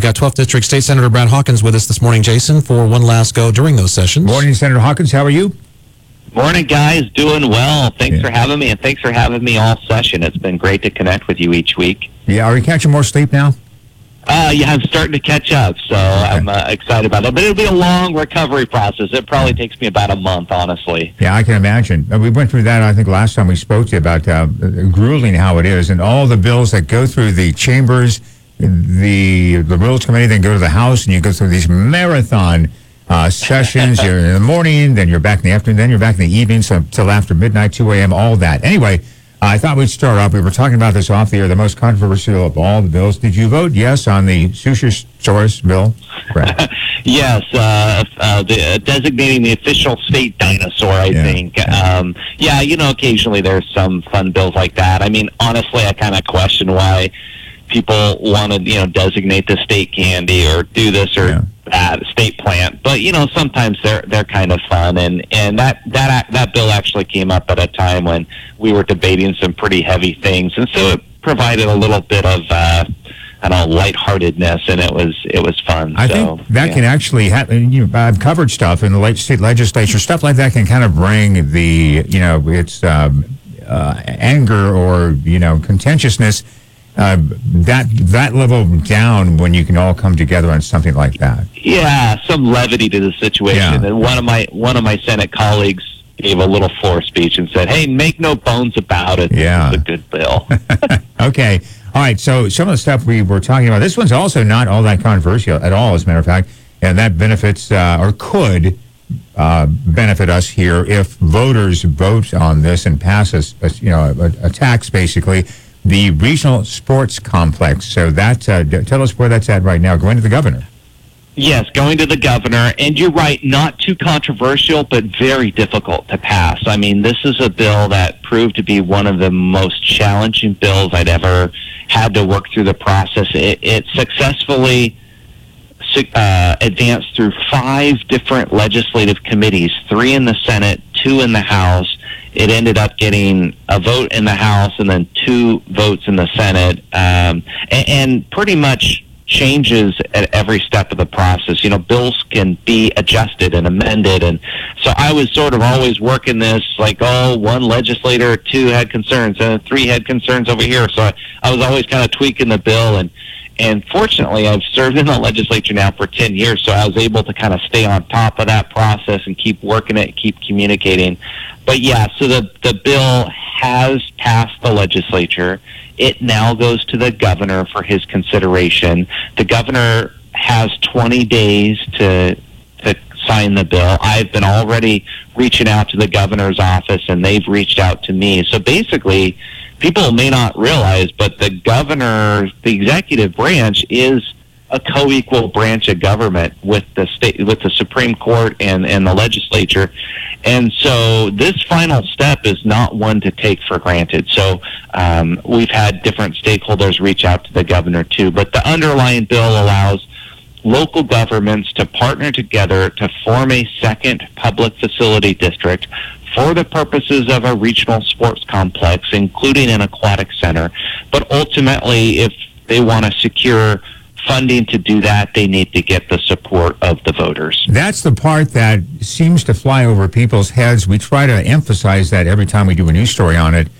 got 12th District State Senator Brad Hawkins with us this morning, Jason, for one last go during those sessions. Morning, Senator Hawkins. How are you? Morning, guys. Doing well. Thanks for having me, and thanks for having me all session. It's been great to connect with you each week. Yeah, are you catching more sleep now? Yeah, I'm starting to catch up, so I'm excited about that. But it'll be a long recovery process. It probably takes me about a month, honestly. Yeah, I can imagine. We went through that, I think, last time we spoke to you about grueling how it is, and all the bills that go through the chambers, the Rules Committee, then go to the House, and you go through these marathon sessions. You're in the morning, then you're back in the afternoon, then you're back in the evening, so until after midnight, 2 a.m., all that. Anyway, I thought we'd start off. We were talking about this off the air, the most controversial of all the bills. Did you vote yes on the Sushisaurus bill? Yes, designating the official state dinosaur, I think. Yeah, occasionally there's some fun bills like that. I mean, honestly, I kind of question why people want to, designate the state candy or do this or that state plant. But, sometimes they're kind of fun. And that bill actually came up at a time when we were debating some pretty heavy things. And so it provided a little bit of, lightheartedness, and it was fun. I think that can actually happen. I've covered stuff in the state legislature. Stuff like that can kind of bring the, it's anger or, contentiousness, that level down when you can all come together on something like that. Yeah, some levity to the situation. And one of my Senate colleagues gave a little floor speech and said, "Hey, make no bones about it. Yeah. This is a good bill." Okay. All right. So some of the stuff we were talking about, this one's also not all that controversial at all, as a matter of fact, and that benefits or could benefit us here if voters vote on this and pass a tax, basically. The regional sports complex. So that, tell us where that's at right now. Going to the governor. Yes, going to the governor. And you're right, not too controversial, but very difficult to pass. I mean, this is a bill that proved to be one of the most challenging bills I'd ever had to work through the process. It successfully advanced through 5 different legislative committees, 3 in the Senate, 2 in the House. It ended up getting a vote in the House and then 2 votes in the Senate, and pretty much changes at every step of the process. Bills can be adjusted and amended, and so I was sort of always working this like, one legislator, 2 had concerns, and 3 had concerns over here. So I was always kind of tweaking the bill, and fortunately, I've served in the legislature now for 10 years, so I was able to kind of stay on top of that process and keep working it, keep communicating. But yeah, so the bill has passed the legislature. It now goes to the governor for his consideration. The governor has 20 days to sign the bill. I've been already reaching out to the governor's office, and they've reached out to me. So basically, people may not realize, but the governor, the executive branch, is a co-equal branch of government with the state, with the Supreme Court and the legislature. And so this final step is not one to take for granted. So we've had different stakeholders reach out to the governor too. But the underlying bill allows local governments to partner together to form a second public facility district for the purposes of a regional sports complex, including an aquatic center. But ultimately, if they want to secure funding to do that, they need to get the support of the voters. That's the part that seems to fly over people's heads. We try to emphasize that every time we do a news story on it,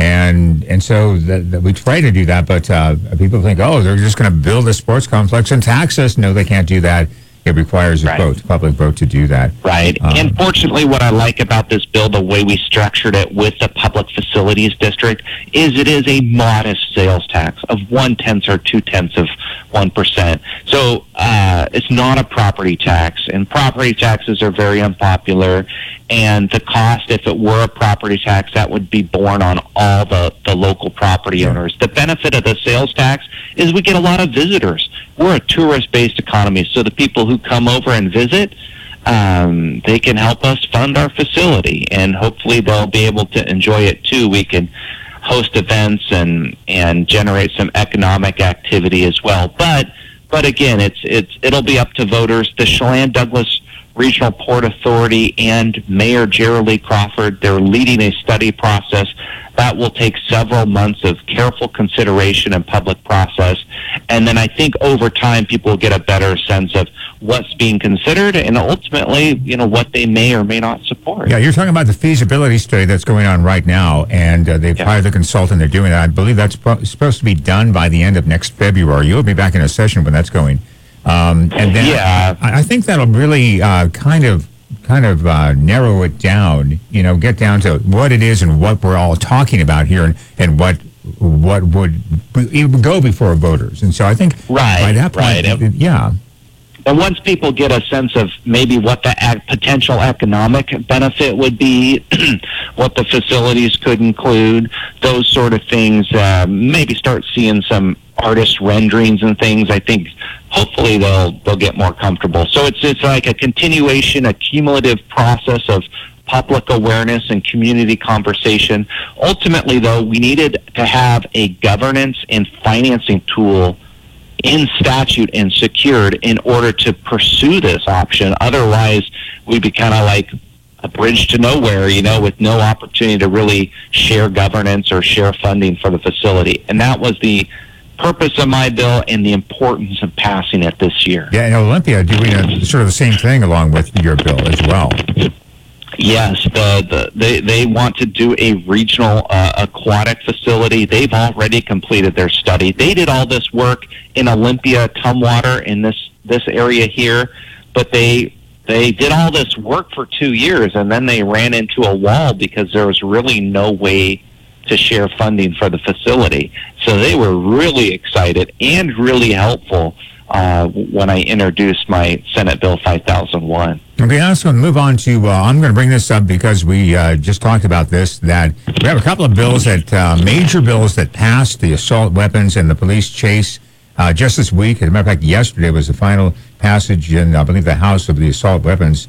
and so we try to do that, but people think, they're just going to build a sports complex and tax us. No, they can't do that. It requires a public vote to do that. Right. And fortunately, what I like about this bill, the way we structured it with the Public Facilities District, is it is a modest sales tax of 1/10 or 2/10 of 1%. So it's not a property tax, and property taxes are very unpopular. And the cost, if it were a property tax, that would be borne on all the local property owners. The benefit of the sales tax is we get a lot of visitors. We're a tourist-based economy, so the people who come over and visit, they can help us fund our facility, and hopefully they'll be able to enjoy it too. We can host events and generate some economic activity as well. But again, it'll be up to voters. The Chelan Douglas Regional Port Authority and Mayor Gerald Lee Crawford, they're leading a study process That will take several months of careful consideration and public process. And then I think over time, people will get a better sense of what's being considered and ultimately, what they may or may not support. Yeah, you're talking about the feasibility study that's going on right now, and they've hired the consultant. They're doing that. I believe that's supposed to be done by the end of next February. You'll be back in a session when that's going. And then I think that'll really kind of narrow it down, get down to what it is and what we're all talking about here and what would even go before voters. And so I think by that point, yeah. And once people get a sense of maybe what the potential economic benefit would be, what the facilities could include, those sort of things, maybe start seeing some artist renderings and things, I think hopefully they'll get more comfortable. So it's like a continuation, a cumulative process of public awareness and community conversation. Ultimately, though, we needed to have a governance and financing tool in statute and secured in order to pursue this option. Otherwise, we'd be kind of like a bridge to nowhere, with no opportunity to really share governance or share funding for the facility. And that was the purpose of my bill and the importance of passing it this year. Yeah, and Olympia doing sort of the same thing along with your bill as well. Yes, they want to do a regional aquatic facility. They've already completed their study. They did all this work in Olympia, Tumwater, in this area here, but they did all this work for 2 years, and then they ran into a wall because there was really no way to share funding for the facility. So they were really excited and really helpful when I introduced my Senate Bill 5001. Okay, I'm just going to move on to, I'm going to bring this up because we just talked about this, that we have a couple of bills major bills that passed the assault weapons and the police chase just this week. As a matter of fact, yesterday was the final passage in, I believe, the House of the assault weapons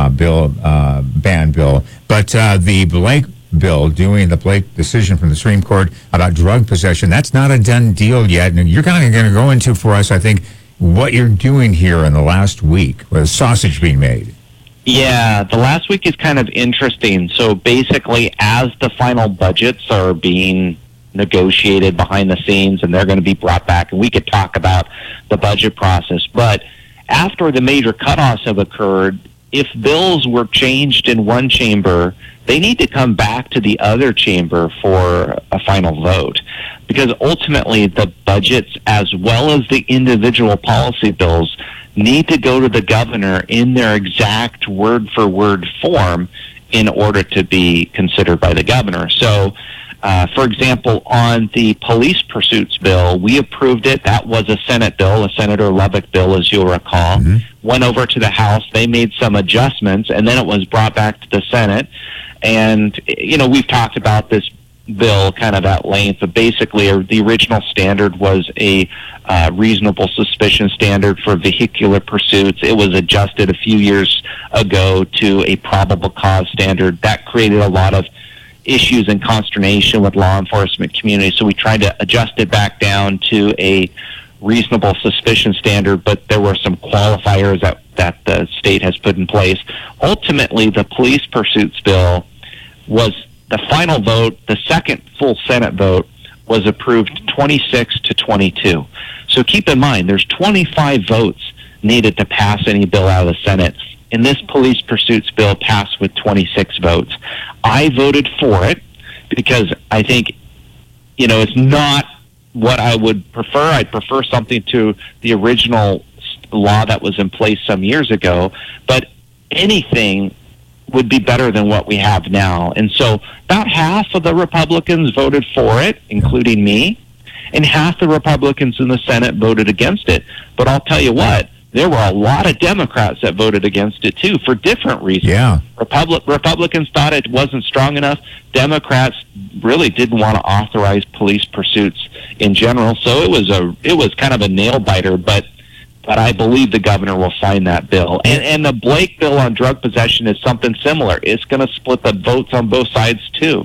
ban bill. But the Blake bill, doing the Blake decision from the Supreme Court about drug possession, that's not a done deal yet. And you're kind of going to go into for us, I think, what you're doing here in the last week with sausage being made. Yeah, the last week is kind of interesting. So basically, as the final budgets are being negotiated behind the scenes and they're going to be brought back, and we could talk about the budget process, but after the major cutoffs have occurred, if bills were changed in one chamber, they need to come back to the other chamber for a final vote. Because ultimately, the budgets, as well as the individual policy bills, need to go to the governor in their exact word-for-word form in order to be considered by the governor. So, for example, on the police pursuits bill, we approved it. That was a Senate bill, a Senator Lubbock bill, as you'll recall. Went over to the House. They made some adjustments, and then it was brought back to the Senate. And, we've talked about this bill kind of at length, but basically the original standard was a reasonable suspicion standard for vehicular pursuits. It was adjusted a few years ago to a probable cause standard. That created a lot of issues and consternation with law enforcement community, so we tried to adjust it back down to a reasonable suspicion standard, but there were some qualifiers that the state has put in place. Ultimately, the police pursuits bill was the final vote. The second full Senate vote was approved 26 to 22. So keep in mind, there's 25 votes needed to pass any bill out of the Senate. And this police pursuits bill passed with 26 votes. I voted for it because I think, it's not what I would prefer. I'd prefer something to the original law that was in place some years ago. But anything would be better than what we have now. And so about half of the Republicans voted for it, including me, and half the Republicans in the Senate voted against it. But I'll tell you what, there were a lot of Democrats that voted against it, too, for different reasons. Yeah. Republicans thought it wasn't strong enough. Democrats really didn't want to authorize police pursuits in general. So it was kind of a nail-biter, but I believe the governor will sign that bill. And the Blake bill on drug possession is something similar. It's going to split the votes on both sides, too.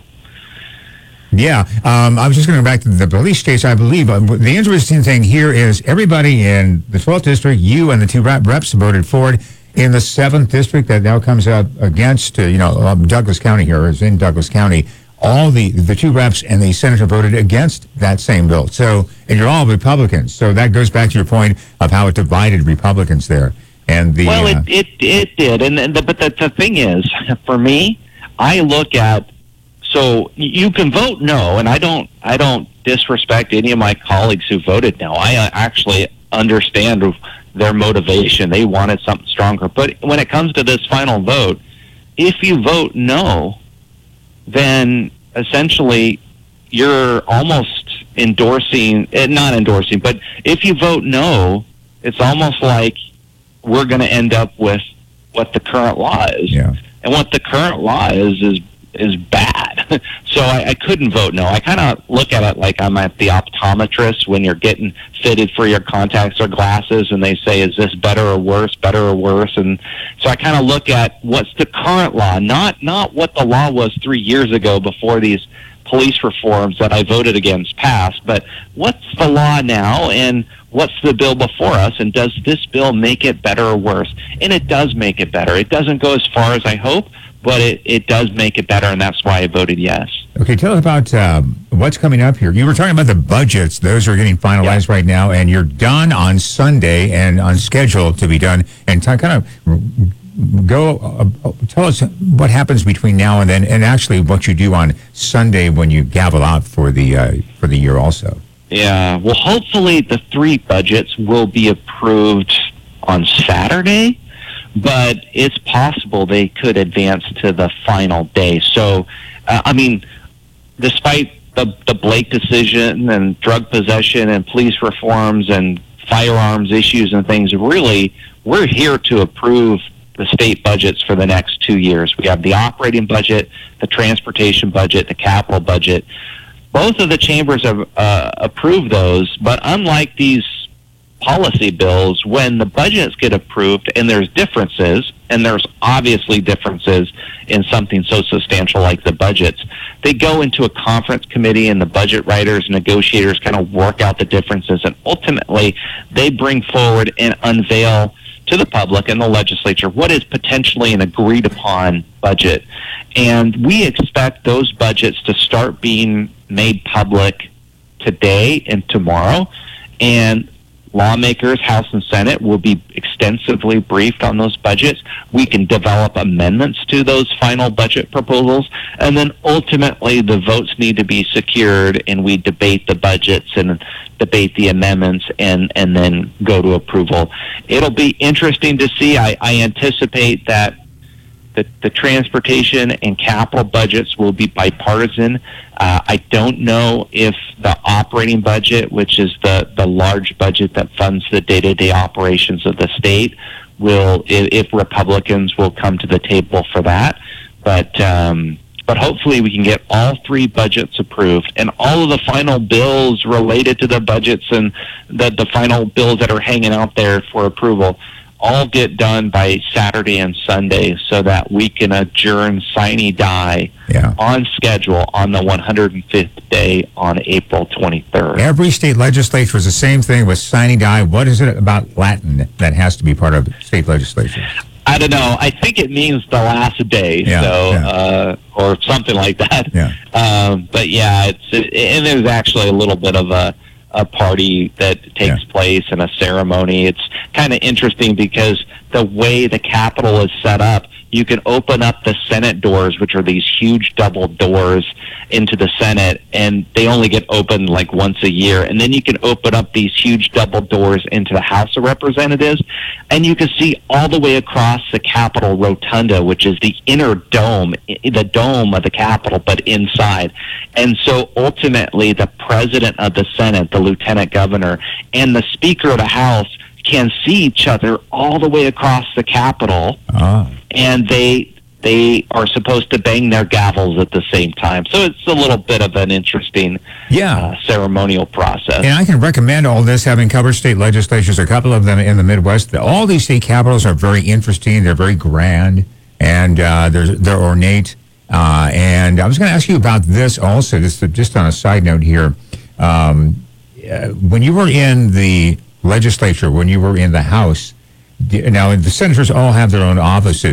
Yeah, I was just going to go back to the police case, I believe. The interesting thing here is everybody in the 12th district, you and the two reps voted for it. In the 7th district that now comes up against, Douglas County here, is in Douglas County, all the two reps and the senator voted against that same bill. So, and you're all Republicans. So that goes back to your point of how it divided Republicans there. And the it did, but the thing is, for me, I look at, so you can vote no, and I don't disrespect any of my colleagues who voted no. I actually understand their motivation. They wanted something stronger. But when it comes to this final vote, if you vote no, then essentially you're almost not endorsing, but if you vote no, it's almost like we're going to end up with what the current law is. Yeah. And what the current law is bad. So I couldn't vote no. I kind of look at it like I'm at the optometrist when you're getting fitted for your contacts or glasses, and they say, is this better or worse, And so I kind of look at what's the current law, not what the law was 3 years ago before these police reforms that I voted against passed, but what's the law now, and what's the bill before us, and does this bill make it better or worse? And it does make it better. It doesn't go as far as I hope, but it does make it better, and that's why I voted yes. Okay, tell us about what's coming up here. You were talking about the budgets. Those are getting finalized right now, and you're done on Sunday and on schedule to be done. And kind of tell us what happens between now and then, and actually what you do on Sunday when you gavel out for the year also. Yeah, well, hopefully the 3 budgets will be approved on Saturday, but it's possible they could advance to the final day. So, despite the Blake decision and drug possession and police reforms and firearms issues and things, really, we're here to approve the state budgets for the next 2 years. We have the operating budget, the transportation budget, the capital budget. Both of the chambers have approved those, but unlike these policy bills, when the budgets get approved and there's differences, and there's obviously differences in something so substantial like the budgets, they go into a conference committee, and the budget writers and negotiators kind of work out the differences, and ultimately they bring forward and unveil to the public and the legislature what is potentially an agreed upon budget. And we expect those budgets to start being made public today and tomorrow, and lawmakers, House and Senate, will be extensively briefed on those budgets. We can develop amendments to those final budget proposals, and then ultimately the votes need to be secured, and we debate the budgets and debate the amendments, and then go to approval. It'll be interesting to see. I anticipate that the transportation and capital budgets will be bipartisan. I don't know if the operating budget, which is the large budget that funds the day-to-day operations of the state, if Republicans will come to the table for that. But hopefully we can get all 3 budgets approved, and all of the final bills related to the budgets and the final bills that are hanging out there for approval all get done by Saturday and Sunday, so that we can adjourn sine die on schedule on the 105th day on April 23rd. Every state legislature is the same thing with sine die. What is it about Latin that has to be part of state legislation? I don't know. I think it means the last day, or something like that. Yeah. But yeah, and there's actually a little bit of a party that takes place and a ceremony. It's kind of interesting because the way the Capitol is set up, you can open up the Senate doors, which are these huge double doors into the Senate, and they only get opened like once a year. And then you can open up these huge double doors into the House of Representatives, and you can see all the way across the Capitol Rotunda, which is the inner dome, the dome of the Capitol, but inside. And so ultimately the President of the Senate, the Lieutenant Governor, and the Speaker of the House can see each other all the way across the Capitol, and they are supposed to bang their gavels at the same time. So it's a little bit of an interesting ceremonial process. And I can recommend all this, having covered state legislatures, a couple of them in the Midwest. All these state capitals are very interesting. They're very grand, and they're ornate. And I was going to ask you about this also, just on a side note here. When you were in the legislature, when you were in the House, now the senators all have their own offices.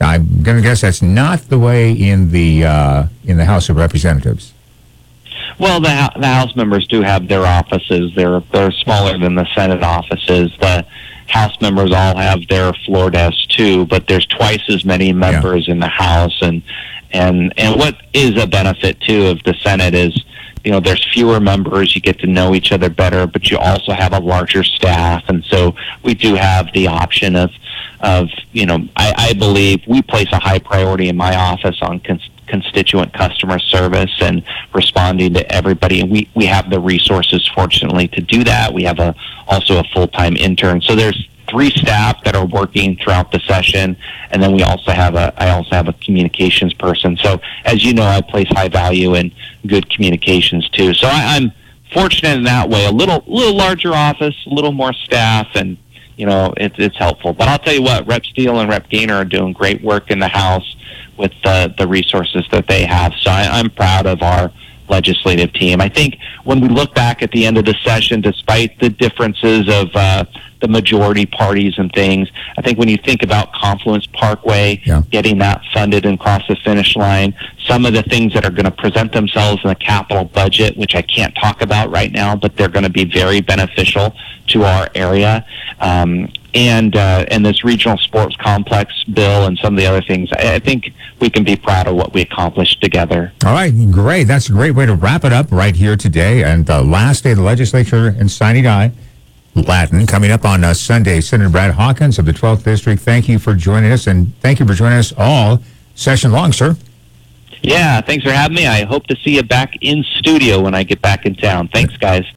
I'm going to guess that's not the way in the House of Representatives. Well, the House members do have their offices. They're smaller than the Senate offices. The House members all have their floor desks too, but there's twice as many members in the House. And what is a benefit too of the Senate is, there's fewer members. You get to know each other better, but you also have a larger staff, and so we do have the option of I believe we place a high priority in my office on constituent customer service and responding to everybody, and we have the resources, fortunately, to do that. We have also a full-time intern, so there's 3 staff that are working throughout the session, and then I also have a communications person. So as you know, I place high value in good communications too. So I'm fortunate in that way. A little larger office, a little more staff, and it's helpful. But I'll tell you what, Rep Steele and Rep Gaynor are doing great work in the House with the resources that they have. So I'm proud of our legislative team. I think when we look back at the end of the session, despite the differences of the majority parties and things, I think when you think about Confluence Parkway, getting that funded and across the finish line, some of the things that are going to present themselves in the capital budget, which I can't talk about right now, but they're going to be very beneficial to our area. And this regional sports complex bill and some of the other things, I think we can be proud of what we accomplished together. All right, great. That's a great way to wrap it up right here today. And the last day of the legislature in Sine Die, Latin, coming up on Sunday. Senator Brad Hawkins of the 12th District, thank you for joining us, and thank you for joining us all session long, sir. Yeah, thanks for having me. I hope to see you back in studio when I get back in town. Thanks, guys.